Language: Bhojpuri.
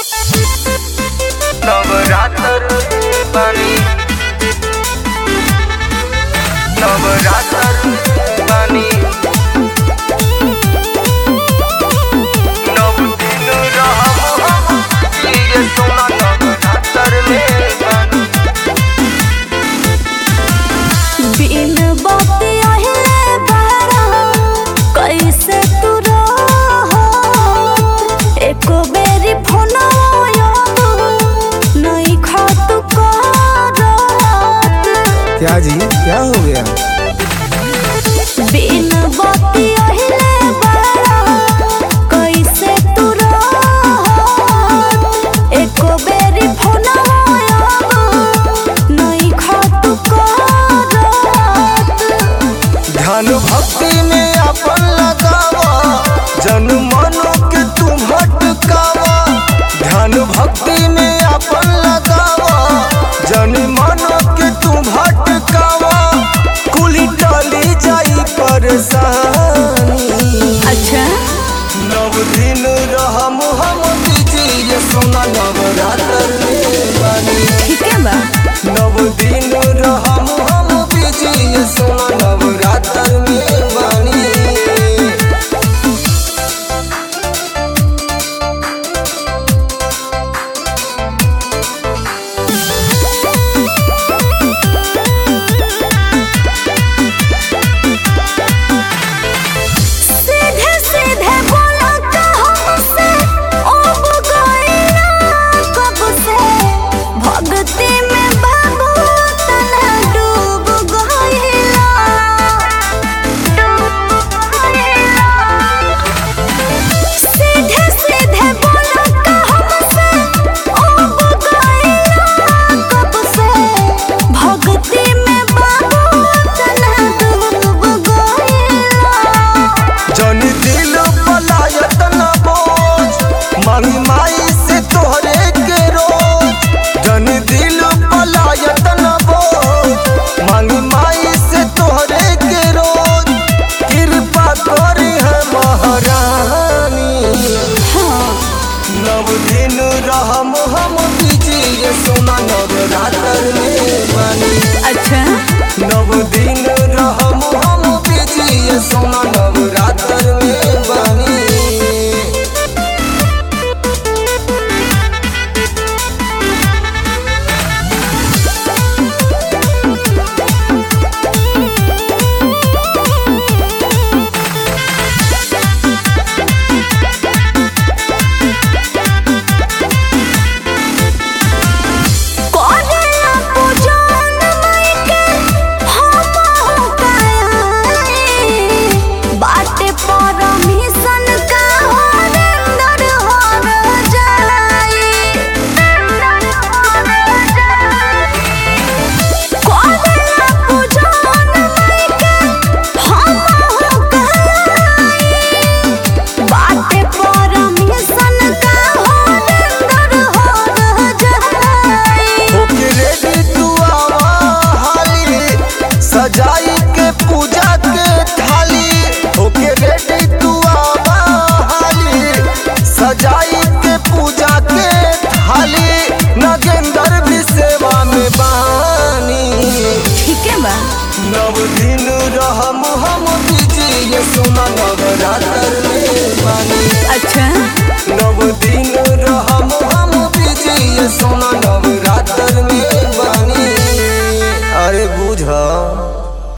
नवरात्र बानी नवरात्र बानी नव दिन रहब हम ये सोना नवरात्र में बानी बिन बाती अहिले बहरा कैसे तू रह एको बेरी फोन नहीं खात करत। क्या जी क्या हो गया? बिन बाती अहिले बहरा कैसे तू रह एको बेरी फोन नहीं खात करत। ध्यान भक्ति में अपन लगावा, जन मनो के तुम भटकावा। ध्यान भक्ति में अपन लगावा, जन मनो के तुम भटकावा। कुली टली जाई परेशानी। अच्छा नव दिन रहम हम दीजिए सोना नवरात्र में बानी। ठीक है बा। नव दिन रहम हम दीजिए सोना नवरात्र में बानी। सीधे सीधे बोलो तो हमसे अब गइला कब से भक्ति में बाबू तना डूब गइला। सीधे सीधे बोलो तो हमसे अब गइला कब से भक्ति में बाबू तना डूब गइला। जन दिल पलायत न बोझ, मांगी माई से तोहरे के रोज। जन दिल पलायत न बोझ, मांगी माई से तोहरे के रोज। कृपा करी है महारानी। नव दिन रहम हम दीजिए सोना नवरात्र में बानी। अच्छा नव दिन रहम हम दीजिए सोना नवरात्र में बानी। कोरेला पूजन माई के हम काई बाटे परमिशन का हरिंदर हर जाई। कोरेला पूजन माई के हम काई बाटे परमिशन का हरिंदर हर जाई। होके रेडी तू आवा हाली, सजाई के पूजा के थाली। होके रेडी तू आवा हाली, सजाई के पूजा के थाली। नगेंदर भी सेवा में बानी। ठीक है बा। नव दिन रहम हम दीजिए सोना नवरात्र में बानी। अच्छा नव दिन रहम हम दीजिए सोना नवरात्र में बानी। अरे बुझ